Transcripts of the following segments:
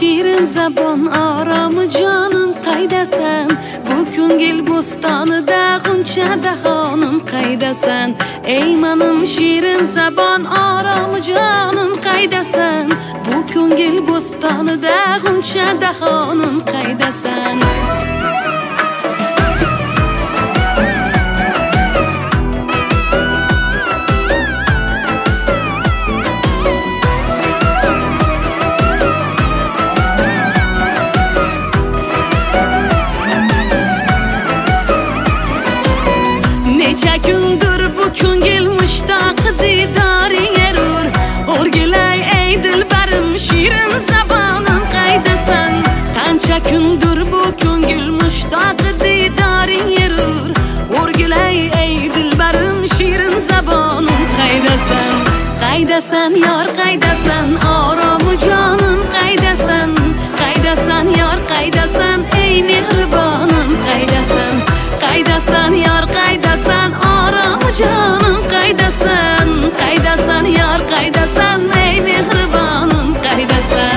shirin zabon oromi jonim qaydasan? Bu ko'ngil bo'stonida g'uncha dahonim qaydasan? Ey mening shirin zabon oromi jonim qaydasan? Bu ko'ngil bo'stonida g'uncha dahonim qaydasan? Necha kundir bu ko'ngil mushtoq didoring erur. O'rgilay ey dilbarim shirin zabonim qaydasan? Qancha kundir bu ko'ngil mushtoq didoring erur. O'rgilay ey dilbarim shirin zabonim qaydasan? Qaydasan yor qaydasan? Oromi jonim qaydasan? Qaydasan yor qaydasan? Ey mehribonim qaydasan? Qaydasan yor qaydasan? Oromi jonim qaydasan? Qaydasan yor qaydasan? Ey mehribonim qaydasan?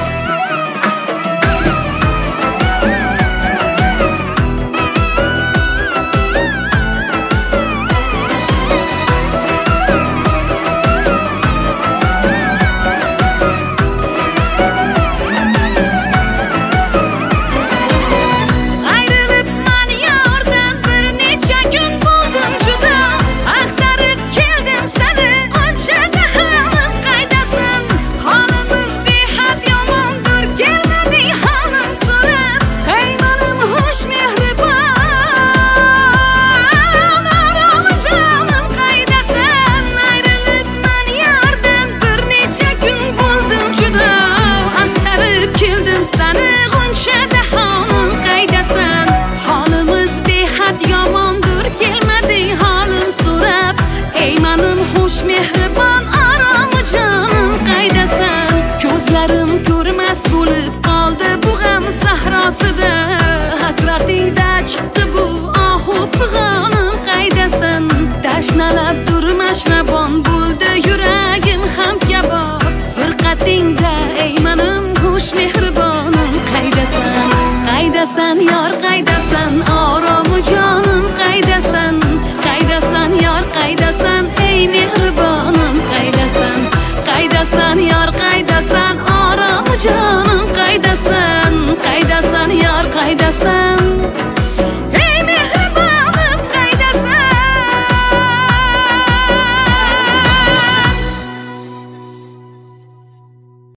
Mehribon oromi jonim qaydasan? Ko'zlarim ko'rmas bo'lib qoldi bu g'am sahrosida. Hasratingda chiqdi bu ohu fig'onim qaydasan? Tashnalab durmashmabon bo'ldi yuragim ham kabob. Firqatingda ey mening xush mehribonim qaydasan? Qaydasan yor qaydasan? Oromi jonim qaydasan? Qaydasan yor qaydasan? Ey mehribonim